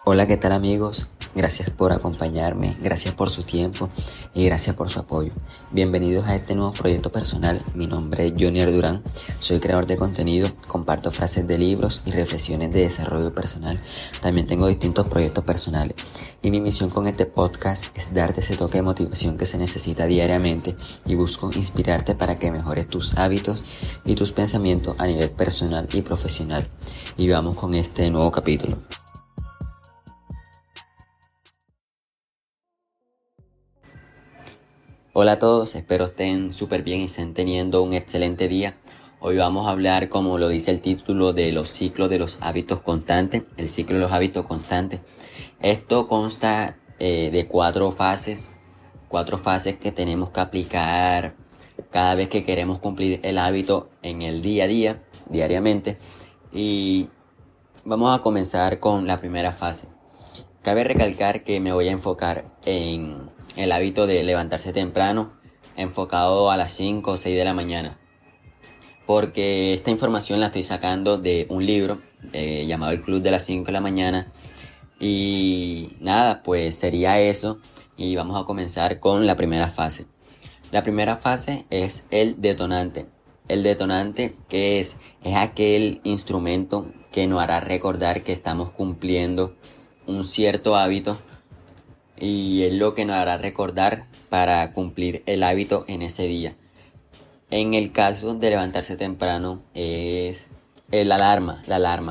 Hola, ¿qué tal amigos? Gracias por acompañarme, gracias por su tiempo y gracias por su apoyo. Bienvenidos a este nuevo proyecto personal. Mi nombre es Jonier Durán, soy creador de contenido, comparto frases de libros y reflexiones de desarrollo personal. También tengo distintos proyectos personales y mi misión con este podcast es darte ese toque de motivación que se necesita diariamente y busco inspirarte para que mejores tus hábitos y tus pensamientos a nivel personal y profesional. Y vamos con este nuevo capítulo. Hola a todos, espero estén súper bien y estén teniendo un excelente día. Hoy vamos a hablar, como lo dice el título, de los ciclos de los hábitos constantes, el ciclo de los hábitos constantes. Esto consta de cuatro fases que tenemos que aplicar cada vez que queremos cumplir el hábito en el día a día, diariamente. Y vamos a comenzar con la primera fase. Cabe recalcar que me voy a enfocar en el hábito de levantarse temprano, enfocado a las 5 o 6 de la mañana, porque esta información la estoy sacando de un libro llamado El Club de las 5 de la mañana. Y nada, pues sería eso, y vamos a comenzar con la primera fase. La primera fase es el detonante. El detonante, ¿qué es? Es aquel instrumento que nos hará recordar que estamos cumpliendo un cierto hábito, y es lo que nos hará recordar para cumplir el hábito en ese día. En el caso de levantarse temprano es la alarma.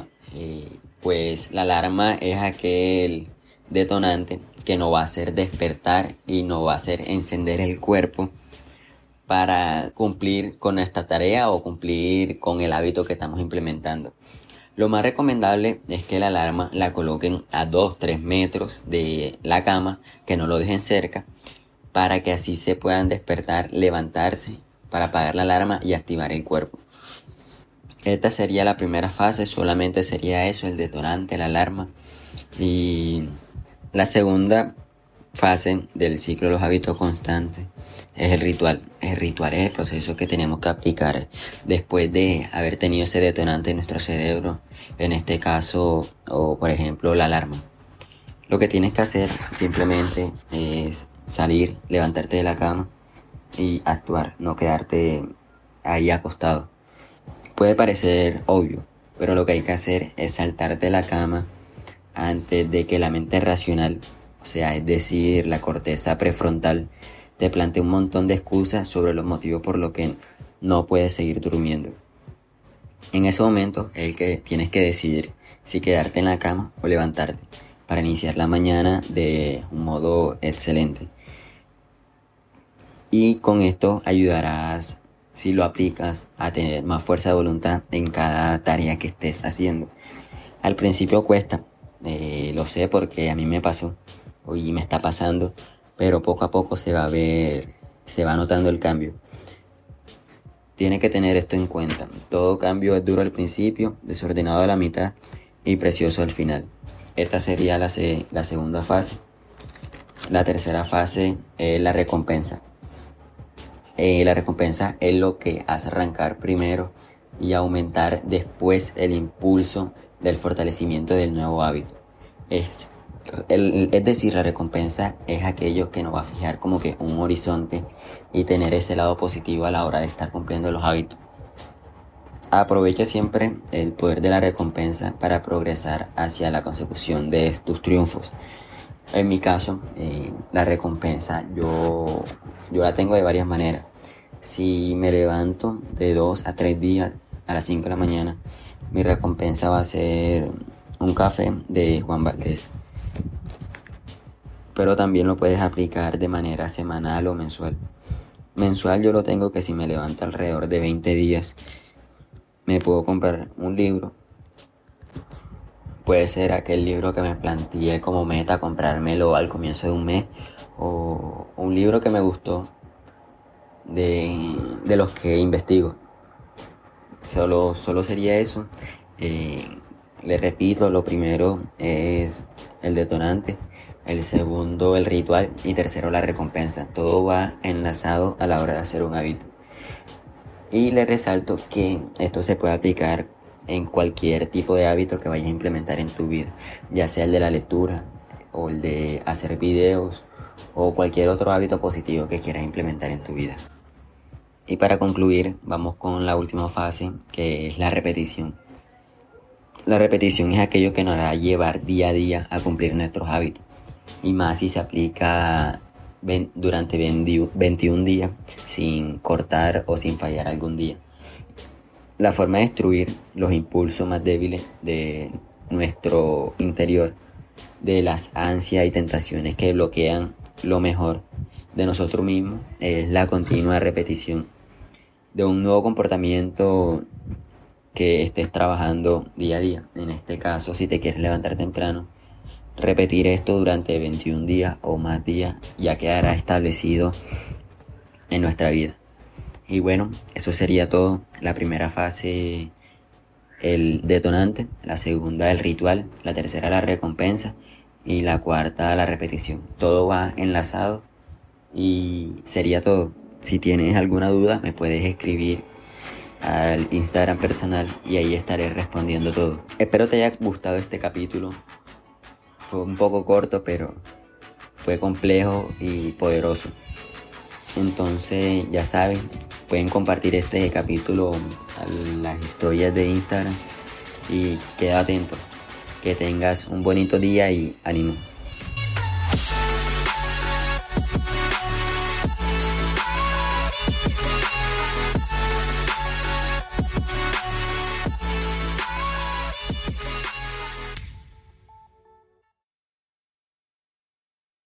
Pues la alarma es aquel detonante que nos va a hacer despertar y nos va a hacer encender el cuerpo para cumplir con esta tarea o cumplir con el hábito que estamos implementando. Lo más recomendable es que la alarma la coloquen a 2-3 metros de la cama, que no lo dejen cerca, para que así se puedan despertar, levantarse para apagar la alarma y activar el cuerpo. Esta sería la primera fase, solamente sería eso, el detonante, la alarma. Y la segunda fase del ciclo de los hábitos constantes es el ritual. El ritual es el proceso que tenemos que aplicar después de haber tenido ese detonante en nuestro cerebro, en este caso, o por ejemplo la alarma. Lo que tienes que hacer simplemente es salir, levantarte de la cama y actuar, no quedarte ahí acostado. Puede parecer obvio, pero lo que hay que hacer es saltarte de la cama antes de que la mente racional, o sea, es decir, la corteza prefrontal, te plantee un montón de excusas sobre los motivos por los que no puedes seguir durmiendo. En ese momento es el que tienes que decidir si quedarte en la cama o levantarte para iniciar la mañana de un modo excelente. Y con esto ayudarás, si lo aplicas, a tener más fuerza de voluntad en cada tarea que estés haciendo. Al principio cuesta, lo sé porque a mí me pasó y me está pasando, pero poco a poco se va notando el cambio. Tiene que tener esto en cuenta. Todo cambio es duro al principio, desordenado a la mitad y precioso al final. Esta sería la segunda fase. La tercera fase es la recompensa. La recompensa es lo que hace arrancar primero y aumentar después el impulso del fortalecimiento del nuevo hábito. Es decir, la recompensa es aquello que nos va a fijar como que un horizonte y tener ese lado positivo a la hora de estar cumpliendo los hábitos. Aprovecha siempre el poder de la recompensa para progresar hacia la consecución de tus triunfos. En mi caso, la recompensa yo la tengo de varias maneras. Si me levanto de 2 a 3 días a las 5 de la mañana, mi recompensa va a ser un café de Juan Valdez. Pero también lo puedes aplicar de manera semanal o mensual. Mensual yo lo tengo que si me levanto alrededor de 20 días, me puedo comprar un libro. Puede ser aquel libro que me planteé como meta comprármelo al comienzo de un mes, o un libro que me gustó de los que investigo. Solo sería eso. Le repito, lo primero es el detonante, el segundo el ritual y tercero la recompensa. Todo va enlazado a la hora de hacer un hábito. Y le resalto que esto se puede aplicar en cualquier tipo de hábito que vayas a implementar en tu vida, ya sea el de la lectura o el de hacer videos o cualquier otro hábito positivo que quieras implementar en tu vida. Y para concluir, vamos con la última fase, que es la repetición. La repetición es aquello que nos hará llevar día a día a cumplir nuestros hábitos, y más si se aplica durante 21 días sin cortar o sin fallar algún día. La forma de destruir los impulsos más débiles de nuestro interior, de las ansias y tentaciones que bloquean lo mejor de nosotros mismos, es la continua repetición de un nuevo comportamiento que estés trabajando día a día. En este caso, si te quieres levantar temprano, repetir esto durante 21 días o más días ya quedará establecido en nuestra vida. Y bueno, eso sería todo. La primera fase, el detonante; la segunda, el ritual; la tercera, la recompensa; y la cuarta, la repetición. Todo va enlazado y sería todo. Si tienes alguna duda, me puedes escribir al Instagram personal y ahí estaré respondiendo todo. Espero te haya gustado este capítulo. Fue un poco corto, pero fue complejo y poderoso. Entonces, ya saben, pueden compartir este capítulo a las historias de Instagram y queda atento. Que tengas un bonito día y ánimo.